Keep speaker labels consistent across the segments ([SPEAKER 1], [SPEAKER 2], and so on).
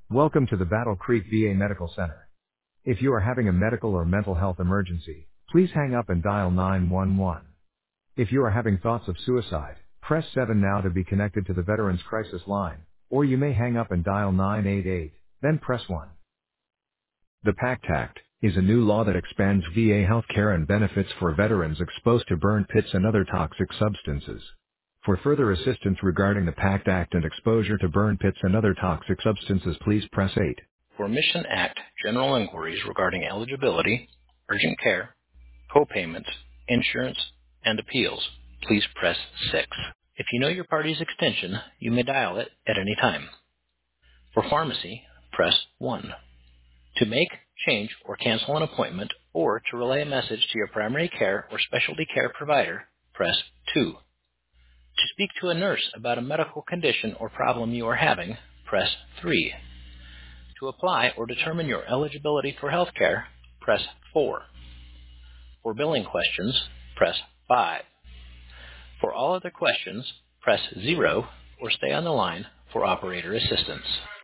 [SPEAKER 1] Welcome to the Battle Creek VA Medical Center. If you are having a medical or mental health emergency, please hang up and dial 911. If you are having thoughts of suicide, press 7 now to be connected to the Veterans Crisis Line, or you may hang up and dial 988, then press 1. The PACT Act is a new law that expands VA healthcare and benefits for veterans exposed to burn pits and other toxic substances. For further assistance regarding the PACT Act and exposure to burn pits and other toxic substances, please press 8. For Mission Act general inquiries regarding eligibility, urgent care, co-payments, insurance, and appeals, please press 6. If you know your party's extension, you may dial it at any time. For pharmacy, press 1. To make, change, or cancel an appointment, or to relay a message to your primary care or specialty care provider, press 2. To speak to a nurse about a medical condition or problem you are having, press 3. To apply or determine your eligibility for health care, press 4. For billing questions, press 5. For all other questions, press 0 or stay on the line for operator assistance.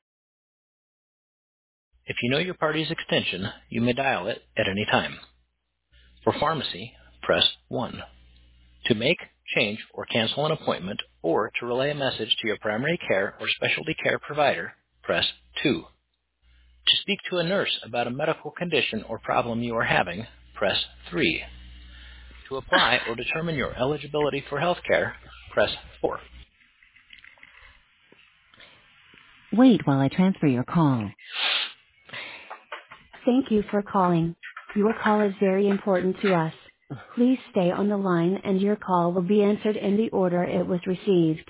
[SPEAKER 1] If you know your party's extension, you may dial it at any time. For pharmacy, press 1. To make, change, or cancel an appointment, or to relay a message to your primary care or specialty care provider, press 2. To speak to a nurse about a medical condition or problem you are having, press 3. To apply or determine your eligibility for health care, press 4.
[SPEAKER 2] Wait while I transfer your call. Thank you for calling. Your call is very important to us. Please stay on the line and your call will be answered in the order it was received.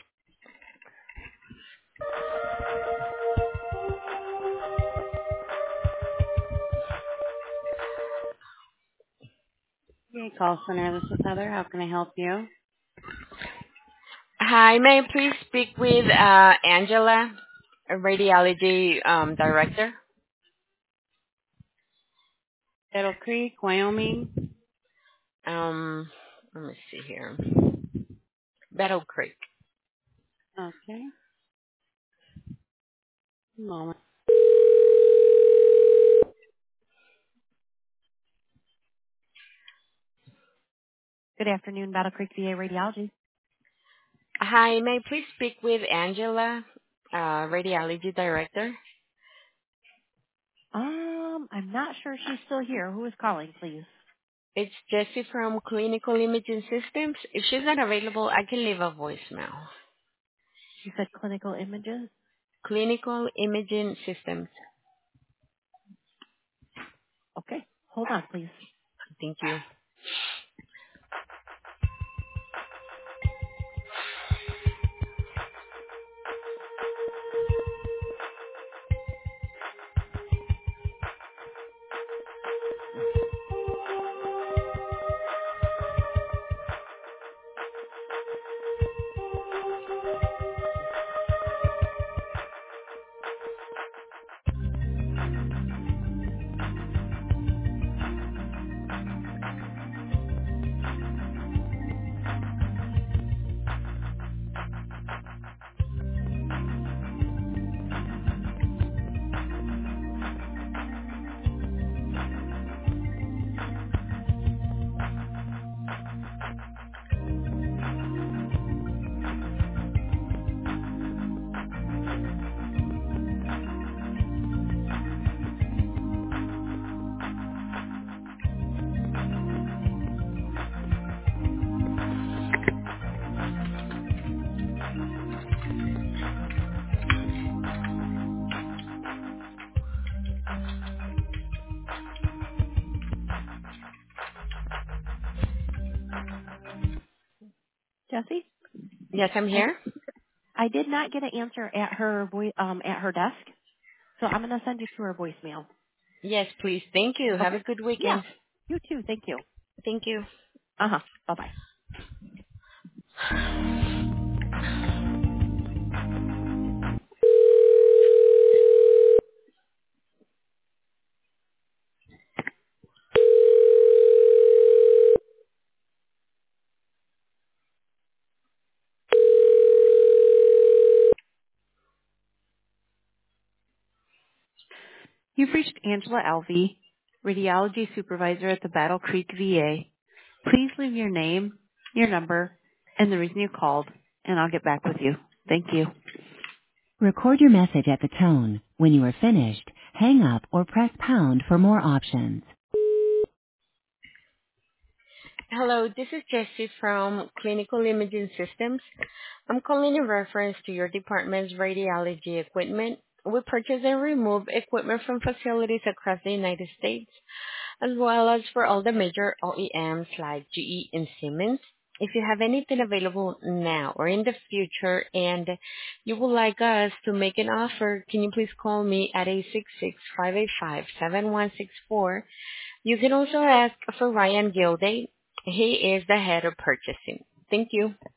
[SPEAKER 2] Hey, call center. This is Heather. How can I help you?
[SPEAKER 3] Hi, may I please speak with Angela, a radiology director?
[SPEAKER 2] Battle Creek, Wyoming.
[SPEAKER 3] Let me see here. Battle Creek.
[SPEAKER 2] Okay. One moment. Good afternoon, Battle Creek VA Radiology.
[SPEAKER 3] Hi, may I please speak with Angela, radiology director?
[SPEAKER 2] I'm not sure she's still here. Who is calling, please?
[SPEAKER 3] It's Jessie from Clinical Imaging Systems. If she's not available, I can leave a voicemail.
[SPEAKER 2] She said clinical images.
[SPEAKER 3] Clinical Imaging Systems.
[SPEAKER 2] Okay. Hold on, please.
[SPEAKER 3] Thank you.
[SPEAKER 2] Jesse?
[SPEAKER 3] Yes, I'm here.
[SPEAKER 2] I did not get an answer at her at her desk, so I'm going to send you to her voicemail.
[SPEAKER 3] Yes, please. Thank you. Have
[SPEAKER 2] Okay.
[SPEAKER 3] a good
[SPEAKER 2] Yeah.
[SPEAKER 3] weekend.
[SPEAKER 2] You too. Thank you.
[SPEAKER 3] Thank you.
[SPEAKER 2] Bye bye.
[SPEAKER 4] You've reached Angela Alvey, Radiology Supervisor at the Battle Creek VA. Please leave your name, your number, and the reason you called, and I'll get back with you. Thank you.
[SPEAKER 2] Record your message at the tone. When you are finished, hang up or press pound for more options.
[SPEAKER 3] Hello, this is Jessie from Clinical Imaging Systems. I'm calling in reference to your department's radiology equipment. We purchase and remove equipment from facilities across the United States, as well as for all the major OEMs like GE and Siemens. If you have anything available now or in the future and you would like us to make an offer, can you please call me at 866-585-7164. You can also ask for Ryan Gilday. He is the head of purchasing. Thank you.